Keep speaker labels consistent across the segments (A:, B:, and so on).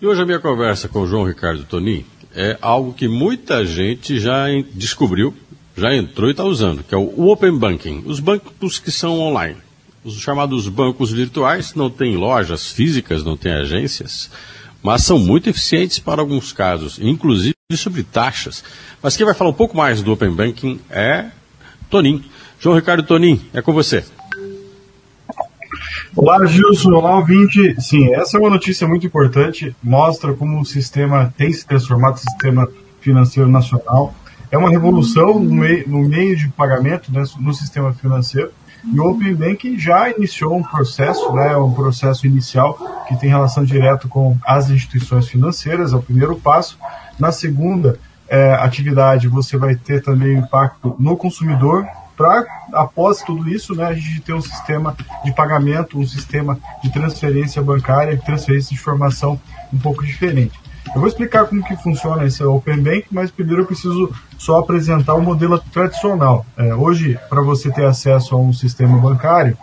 A: E hoje a minha conversa com o João Ricardo Tonin é algo que muita gente já descobriu, já entrou e está usando, que é o Open Banking. Os bancos que são online. Os chamados bancos virtuais não têm lojas físicas, não têm agências, mas são muito eficientes para alguns casos, inclusive sobre taxas. Mas quem vai falar um pouco mais do Open Banking é Tonin. João Ricardo Tonin, é com você.
B: Olá, Gilson. Olá, ouvinte. Sim, essa é uma notícia muito importante. Mostra como o sistema tem se transformado, o sistema financeiro nacional. É uma revolução no meio de pagamento, né, no sistema financeiro. E o Open Banking já iniciou um processo, né, um processo inicial que tem relação direta com as instituições financeiras, é o primeiro passo. Na segunda atividade, você vai ter também impacto no consumidor. Para, após tudo isso, né, a gente ter um sistema de pagamento, um sistema de transferência bancária, transferência de informação um pouco diferente. Eu vou explicar como que funciona esse Open Bank, mas primeiro eu preciso só apresentar o modelo tradicional. Hoje, para você ter acesso a um sistema bancário,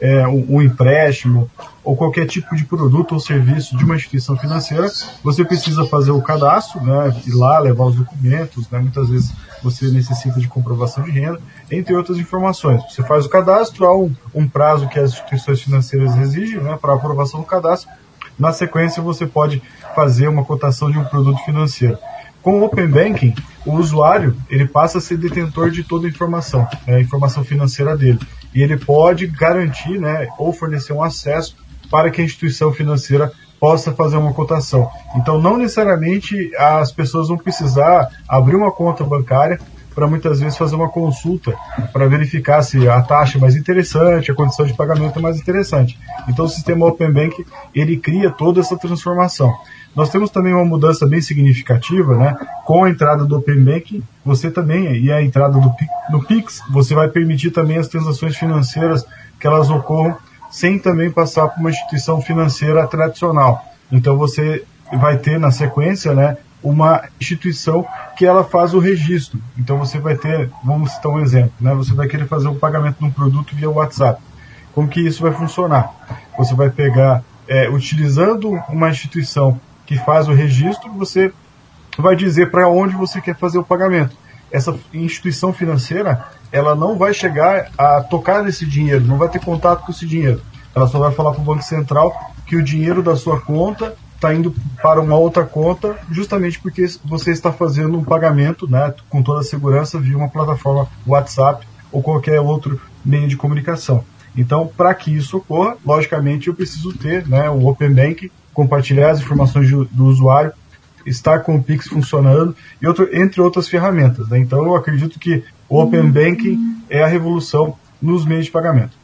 B: um empréstimo ou qualquer tipo de produto ou serviço de uma instituição financeira, você precisa fazer o cadastro, né, ir lá, levar os documentos, né, muitas vezes você necessita de comprovação de renda, entre outras informações. Você faz o cadastro, há um prazo que as instituições financeiras exigem, né, para aprovação do cadastro. Na sequência, você pode fazer uma cotação de um produto financeiro. Com o Open Banking, o usuário ele passa a ser detentor de toda a informação, a informação financeira dele. E ele pode garantir, né, ou fornecer um acesso para que a instituição financeira possa fazer uma cotação. Então, não necessariamente as pessoas vão precisar abrir uma conta bancária para muitas vezes fazer uma consulta para verificar se a taxa é mais interessante, a condição de pagamento é mais interessante. Então, o sistema Open Banking, ele cria toda essa transformação. Nós temos também uma mudança bem significativa, né? Com a entrada do Open Banking, você também, e a entrada do Pix, você vai permitir também as transações financeiras que elas ocorram sem também passar por uma instituição financeira tradicional. Então você vai ter na sequência, né, uma instituição que ela faz o registro. Então você vai ter, vamos citar um exemplo, né, você vai querer fazer um pagamento de um produto via WhatsApp. Como que isso vai funcionar? Você vai pegar, utilizando uma instituição que faz o registro, você vai dizer para onde você quer fazer o pagamento. Essa instituição financeira, ela não vai chegar a tocar nesse dinheiro, não vai ter contato com esse dinheiro. Ela só vai falar para o Banco Central que o dinheiro da sua conta está indo para uma outra conta, justamente porque você está fazendo um pagamento, né, com toda a segurança via uma plataforma WhatsApp ou qualquer outro meio de comunicação. Então, para que isso ocorra, logicamente eu preciso ter, né, o Open Banking, compartilhar as informações do usuário, estar com o Pix funcionando, entre outras ferramentas, né? Então eu acredito que o Open Banking é a revolução nos meios de pagamento.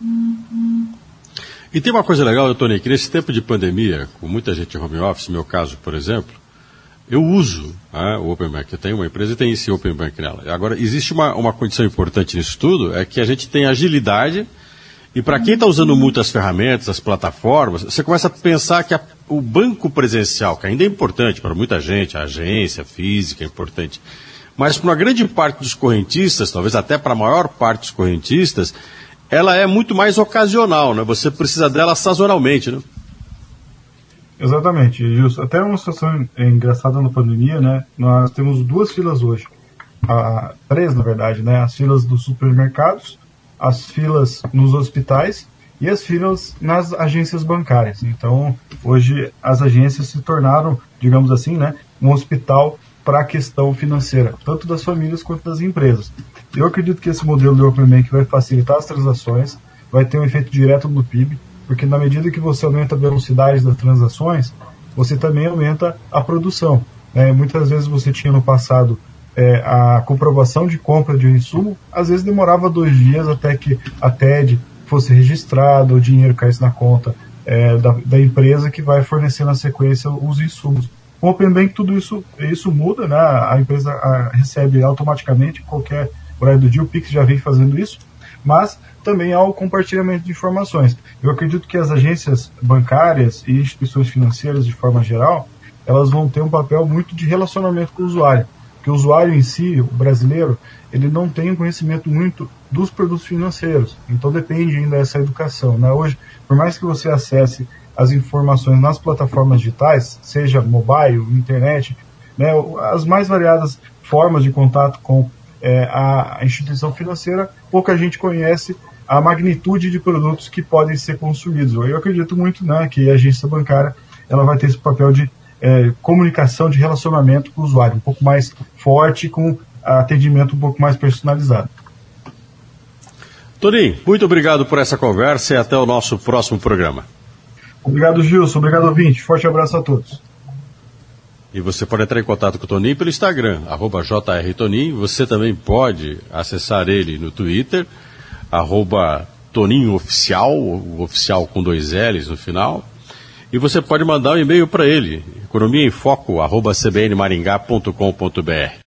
A: E tem uma coisa legal, Tony, que nesse tempo de pandemia, com muita gente em home office, meu caso, por exemplo, eu uso o Open Banking. Eu tenho uma empresa e tem esse Open Banking nela. Agora, existe uma condição importante nisso tudo, é que a gente tem agilidade. E para quem está usando muitas ferramentas, as plataformas, você começa a pensar que o banco presencial, que ainda é importante para muita gente, a agência física é importante, mas para uma grande parte dos correntistas, talvez até para a maior parte dos correntistas, ela é muito mais ocasional, né? Você precisa dela sazonalmente, né?
B: Exatamente, Gilson. Até uma situação engraçada na pandemia, né? Nós temos duas filas hoje, três na verdade, né? As filas dos supermercados, as filas nos hospitais e as filas nas agências bancárias. Então, hoje as agências se tornaram, digamos assim, né, um hospital para a questão financeira, tanto das famílias quanto das empresas. Eu acredito que esse modelo de Open Banking vai facilitar as transações, vai ter um efeito direto no PIB, porque na medida que você aumenta a velocidade das transações, você também aumenta a produção. Muitas vezes você tinha no passado a comprovação de compra de um insumo, às vezes demorava 2 dias até que a TED fosse registrada, o dinheiro caísse na conta da empresa que vai fornecer na sequência os insumos. Com o Open Bank tudo isso muda, né? A empresa recebe automaticamente qualquer horário do dia, o Pix já vem fazendo isso, mas também há o compartilhamento de informações. Eu acredito que as agências bancárias e instituições financeiras de forma geral, elas vão ter um papel muito de relacionamento com o usuário. Porque o usuário em si, o brasileiro, ele não tem um conhecimento muito dos produtos financeiros. Então depende ainda dessa educação, né? Hoje, por mais que você acesse as informações nas plataformas digitais, seja mobile, internet, né, as mais variadas formas de contato com a instituição financeira, pouca gente conhece a magnitude de produtos que podem ser consumidos. Eu acredito muito, né, que a agência bancária ela vai ter esse papel de comunicação, de relacionamento com o usuário, um pouco mais forte, com atendimento um pouco mais personalizado.
A: Toninho, muito obrigado por essa conversa e até o nosso próximo programa.
B: Obrigado, Gilson. Obrigado, ouvinte. Forte abraço a todos.
A: E você pode entrar em contato com o Toninho pelo Instagram, @JRToninho. Você também pode acessar ele no Twitter, @ToninhoOficial, o oficial com 2 L's no final. E você pode mandar um e-mail para ele, economiaemfoco@cbnmaringá.com.br.